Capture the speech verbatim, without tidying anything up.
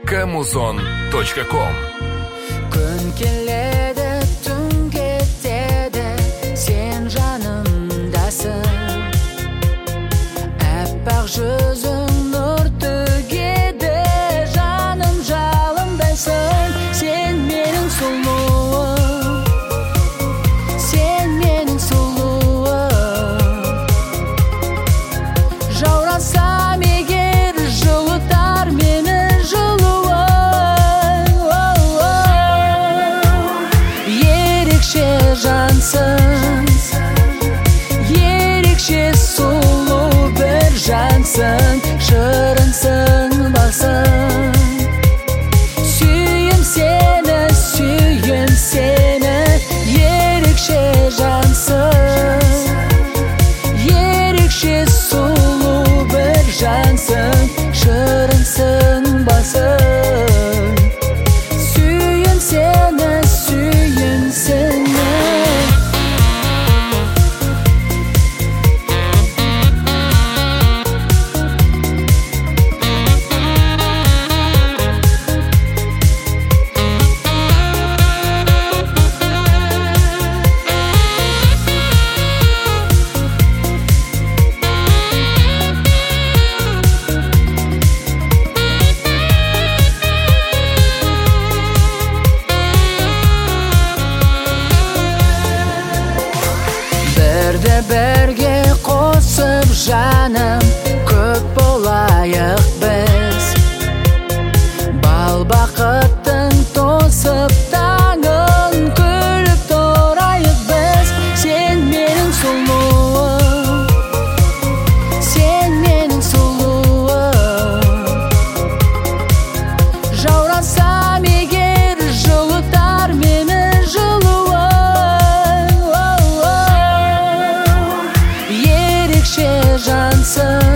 камузон точка ком. Күн келеді, түн кетеді, сен жанымдасың. Әппақ жүзің нұр төгеді, жаным жалындайсың. Сен менің сұлуым, сен менің сұлуым. Жаурасам егер, жылытар мені жылуың. Ерекше жансың, ерекше сұлу бір жансың. Шырынсың, бақсың. Сүйем сені, сүйем сені. Ерекше жансың, ерекше сұлу бір жансың. Шырынсың, бақсың. Сүйем сені, сүйем сені. Бірді бірге қосып жаным, көп болайық біз. Бал бақыттың тосып таңын, күліп тұрайық біз. Сен менің сұлуым, сен менің сұлуым. Жаурасам егер, жылытар мені жылуың. Ерекше жансың,